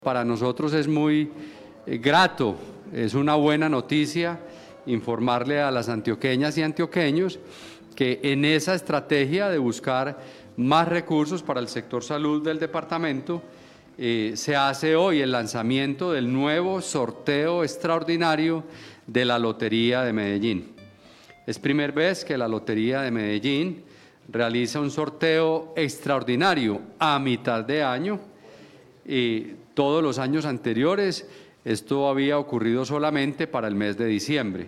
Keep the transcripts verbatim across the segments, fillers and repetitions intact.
Para nosotros es muy eh, grato, es una buena noticia informarle a las antioqueñas y antioqueños que en esa estrategia de buscar más recursos para el sector salud del departamento, eh, se hace hoy el lanzamiento del nuevo sorteo extraordinario de la Lotería de Medellín. Es primera vez que la Lotería de Medellín realiza un sorteo extraordinario a mitad de año. Y todos los años anteriores esto había ocurrido solamente para el mes de diciembre.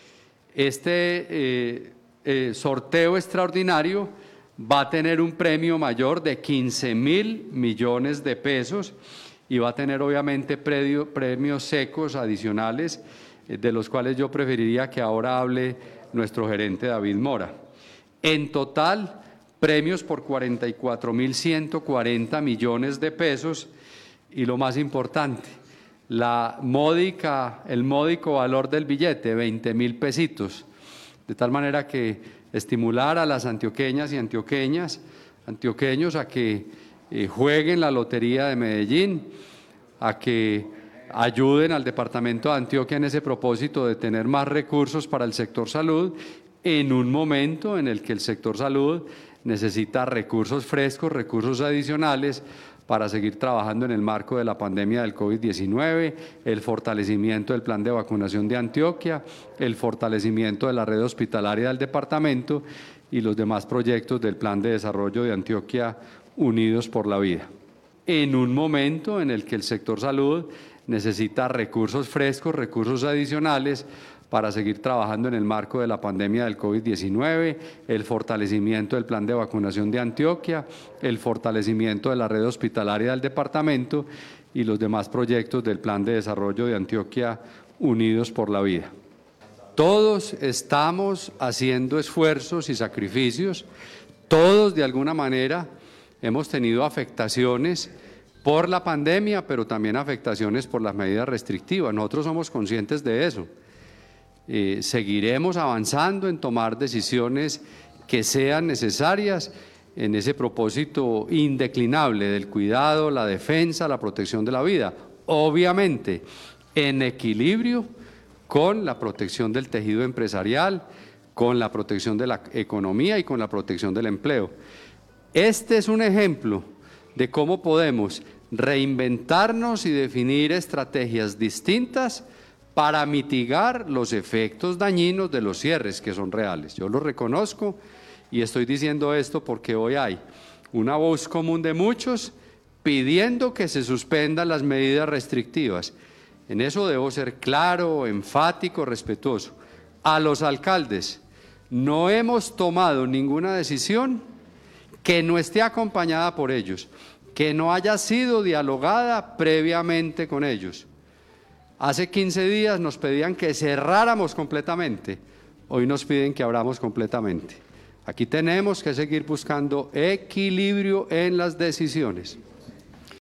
Este eh, eh, sorteo extraordinario va a tener un premio mayor de quince mil millones de pesos y va a tener obviamente predio, premios secos adicionales, eh, de los cuales yo preferiría que ahora hable nuestro gerente David Mora. En total, premios por cuarenta y cuatro mil ciento cuarenta millones de pesos y lo más importante, la módica, el módico valor del billete, veinte mil pesitos, de tal manera que estimular a las antioqueñas y antioqueñas, antioqueños a que eh, jueguen la Lotería de Medellín, a que ayuden al departamento de Antioquia en ese propósito de tener más recursos para el sector salud, en un momento en el que el sector salud necesita recursos frescos, recursos adicionales, para seguir trabajando en el marco de la pandemia del COVID diecinueve, el fortalecimiento del plan de vacunación de Antioquia, el fortalecimiento de la red hospitalaria del departamento y los demás proyectos del plan de desarrollo de Antioquia Unidos por la Vida. En un momento en el que el sector salud necesita recursos frescos, recursos adicionales, para seguir trabajando en el marco de la pandemia del COVID diecinueve, el fortalecimiento del plan de vacunación de Antioquia, el fortalecimiento de la red hospitalaria del departamento y los demás proyectos del plan de desarrollo de Antioquia Unidos por la Vida. Todos estamos haciendo esfuerzos y sacrificios, todos de alguna manera hemos tenido afectaciones por la pandemia, pero también afectaciones por las medidas restrictivas. Nosotros somos conscientes de eso. Eh, seguiremos avanzando en tomar decisiones que sean necesarias en ese propósito indeclinable del cuidado, la defensa, la protección de la vida, obviamente en equilibrio con la protección del tejido empresarial, con la protección de la economía y con la protección del empleo. Este es un ejemplo de cómo podemos reinventarnos y definir estrategias distintas para mitigar los efectos dañinos de los cierres que son reales. Yo lo reconozco y estoy diciendo esto porque hoy hay una voz común de muchos pidiendo que se suspendan las medidas restrictivas. En eso debo ser claro, enfático, respetuoso. A los alcaldes, no hemos tomado ninguna decisión que no esté acompañada por ellos, que no haya sido dialogada previamente con ellos. Hace quince días nos pedían que cerráramos completamente, hoy nos piden que abramos completamente. Aquí tenemos que seguir buscando equilibrio en las decisiones.